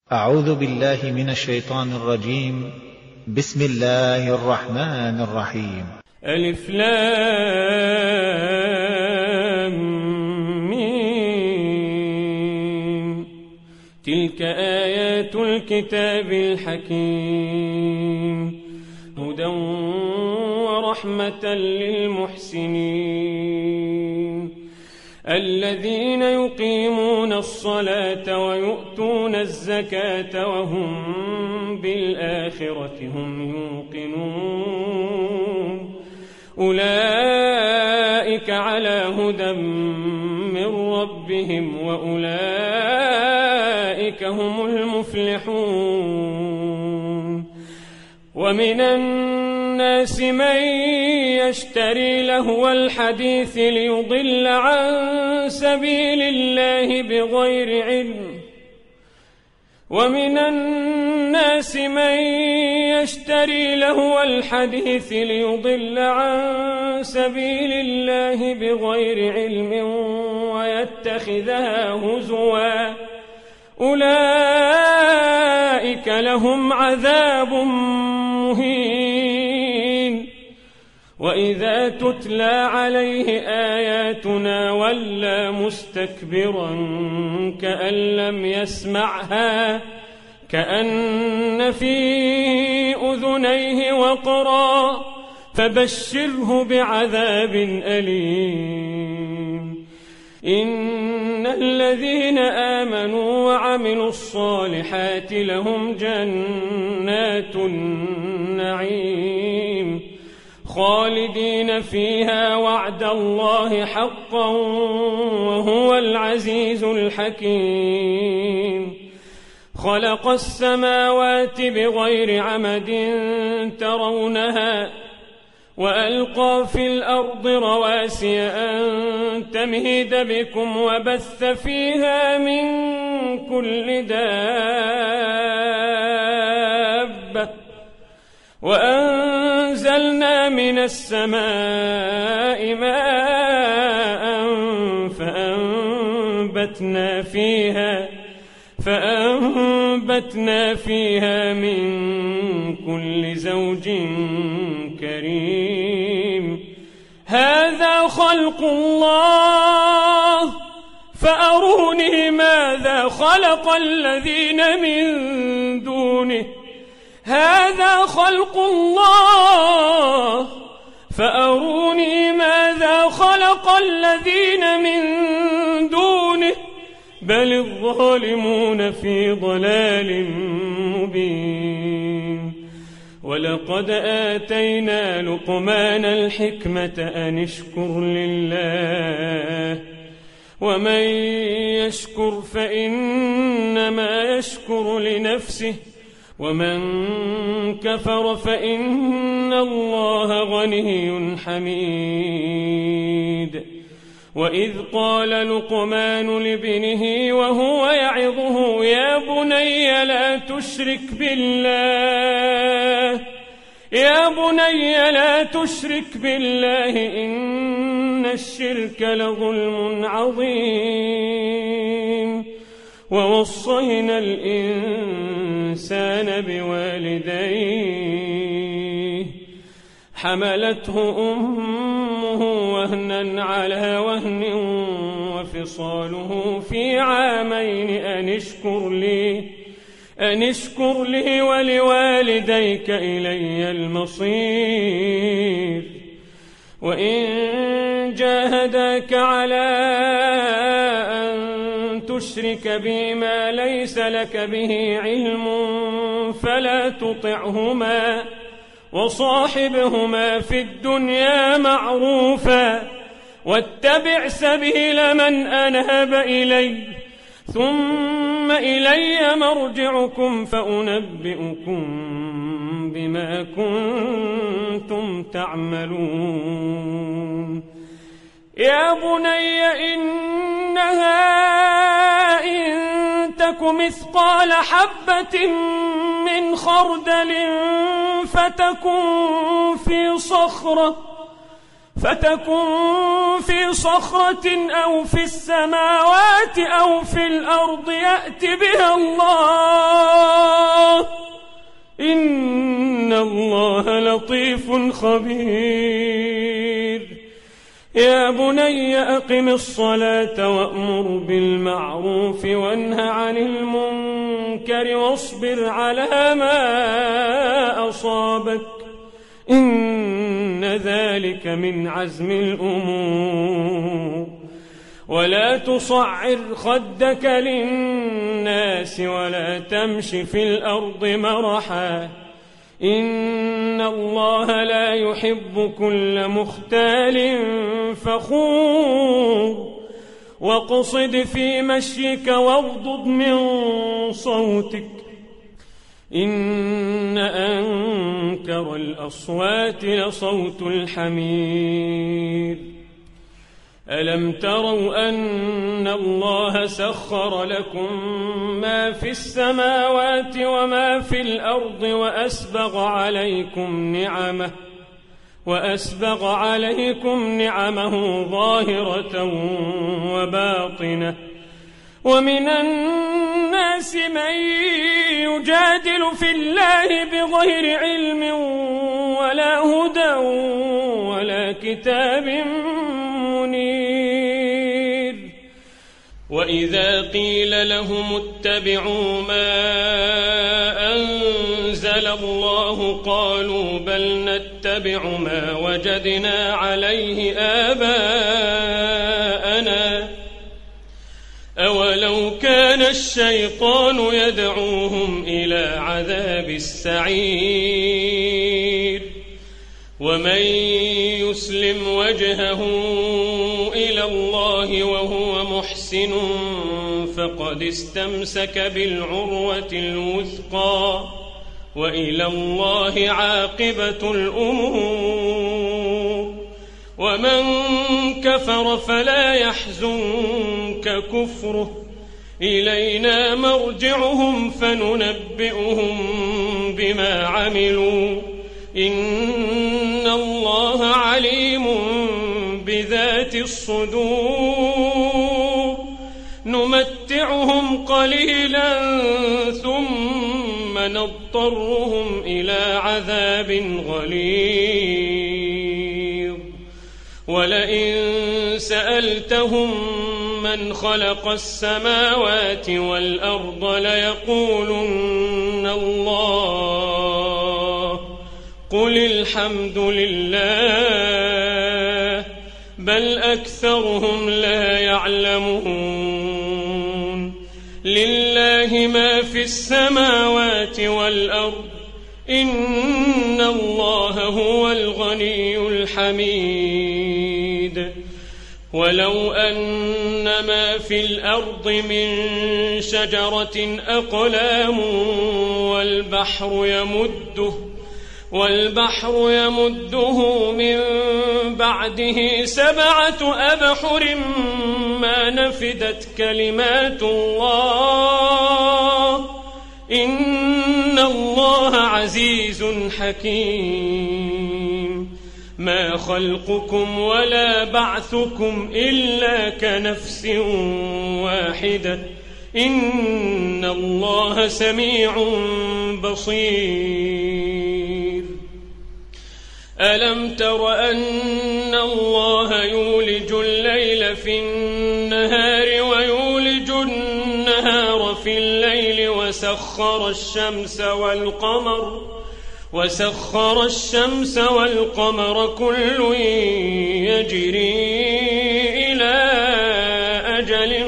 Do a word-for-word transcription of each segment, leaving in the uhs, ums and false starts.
أعوذ بالله من الشيطان الرجيم. بسم الله الرحمن الرحيم. ألف لام ميم. تلك آيات الكتاب الحكيم، هدى ورحمة للمحسنين الذين يقيمون الصلاة ويؤتون الزكاة وهم بالآخرة هم يوقنون. أولئك على هدى من ربهم وأولئك هم المفلحون. ومن الناس من يشتري لهو الحديث ليضل عن سبيل الله بغير علم ومن الناس من يشتري لهو الحديث ليضل عن سبيل الله بغير علم ويتخذها هزوا. أولئك لهم عذاب مهين. وإذا تتلى عليه آياتنا ولى مستكبرا كأن لم يسمعها كأن في أذنيه وقرا فبشره بعذاب أليم. إن الذين آمنوا وعملوا الصالحات لهم جنات النعيم خالدين فيها وعد الله حقا وهو العزيز الحكيم. خلق السماوات بغير عمد ترونها وألقى في الأرض رواسي أن تمهد بكم وبث فيها من كل دابة وأنزلنا من السماء ماء فأنبتنا فيها فأنبتنا فيها من كل زوج كريم. هذا خلق الله فأروني ماذا خلق الذين من دونه. هذا خلق الله فأروني ماذا خلق الذين من دونه بل الظالمون في ضلال مبين. ولقد آتينا لقمان الحكمة أن اشكر لله ومن يشكر فإنما يشكر لنفسه ومن كفر فإن الله غني حميد. وإذ قال لقمان لابنه وهو يعظه يا بني لا تشرك بالله يا بني لا تشرك بالله إن الشرك لظلم عظيم. ووصينا الإنسان بوالديه حملته أمه وهنا على وهن وفصاله في عامين أن اشكر لي أن اشكر لي ولوالديك إلي المصير. وإن جاهداك على أن تشرك بي ما ليس لك به علم فلا تطعهما وصاحبهما في الدنيا معروفا واتبع سبيل من أناب إلي ثم إلي مرجعكم فأنبئكم بما كنتم تعملون. يا بني إنها إن تك مثقال حبة من خردل فتكن في صخرة فتكن في صخرة أو في السماوات أو في الأرض يأت بها الله خبير يا بني أقم الصلاة وأمر بالمعروف وانه عن المنكر واصبر على ما أصابك إن ذلك من عزم الأمور ولا تصعر خدك للناس ولا تمش في الأرض مرحا إن الله لا يحب كل مختال فخور واقصد في مشيك واغضض من صوتك إن أنكر الأصوات لصوت الحمير ألم تروا أن الله سخر لكم ما في السماوات وما في الأرض وأسبغ عليكم نعمه وأسبغ عليكم نعمه ظاهرة وباطنة ومن الناس من يجادل في الله بغير علم ولا هدى ولا كتاب منير وإذا قيل لهم اتبعوا ما أنزل الله قالوا بل نتبع ما وجدنا عليه آباءنا أولو كان الشيطان يدعوهم إلى عذاب السعير ومن يسلم وجهه إلى الله وهو محسن فقد استمسك بالعروة الوثقى وإلى الله عاقبة الأمور ومن كفر فلا يحزنك كفره إلينا مرجعهم فننبئهم بما عملوا إن الله عليم بذات الصدور نمتعهم قليلا ثم نضطرهم إلى عذاب غليظ ولئن سألتهم من خلق السماوات والأرض ليقولن الله قل الحمد لله بل أكثرهم لا يعلمون لله ما في السماوات والأرض إن الله هو الغني الحميد ولو أن ما في الأرض من شجرة أقلام والبحر يمده والبحر يمده من بعده سبعة أبحر ما نفدت كلمات الله إن الله عزيز حكيم ما خلقكم ولا بعثكم إلا كنفس واحدة إن الله سميع بصير ألم تر أن الله يولج الليل في النهار ويولج النهار في الليل وسخر الشمس والقمر وسخر الشمس والقمر كل يجري إلى أجل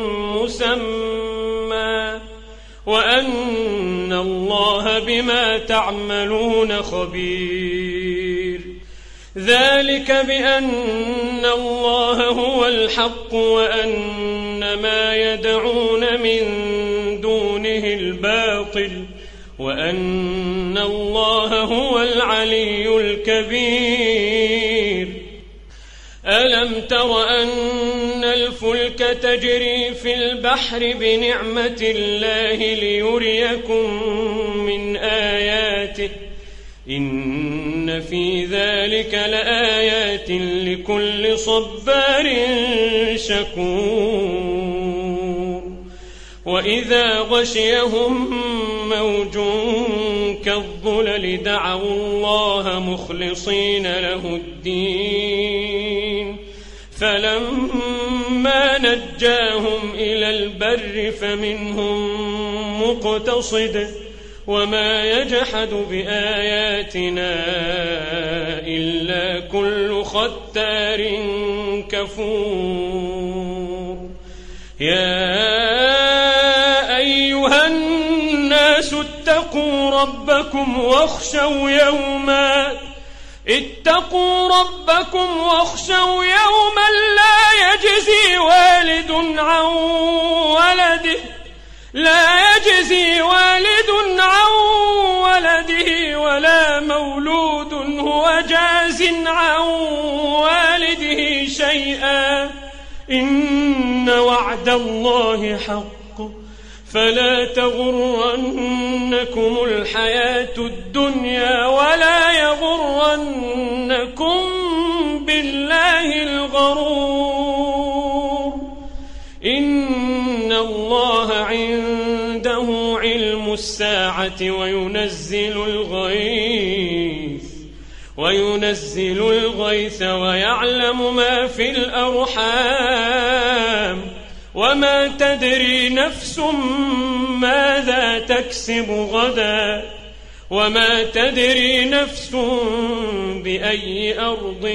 مسمى وأن الله بما تعملون خبير ذلك بأن الله هو الحق وأن ما يدعون من دونه الباطل وأن الله هو العلي الكبير ألم تر أن الفلك تجري في البحر بنعمة الله ليريكم من آياته إن في ذلك لآيات لكل صبار شكور وإذا غشيهم موج كالظلل دعوا الله مخلصين له الدين فلما نجاهم إلى البر فمنهم مقتصد وما يجحد بآياتنا إلا كل ختار كفور. يا أيها الناس اتقوا ربكم واخشوا يوما اتقوا ربكم واخشوا يوما لا يجزي والد عن ولده لا يجزي والد عن ولده ولا مولود هو جاز عن والده شيئا إن وعد الله حق فلا تغرنكم الحياة الدنيا ولا يغرنكم بالله الغرور. إن الله عنده علم الساعة وينزل الغيث وينزل الغيث ويعلم ما في الأرحام وما تدري نفس ماذا تكسب غدا وما تدري نفس بأي أرض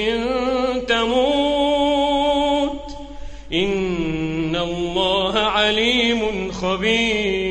تموت إن الله عليم خبير.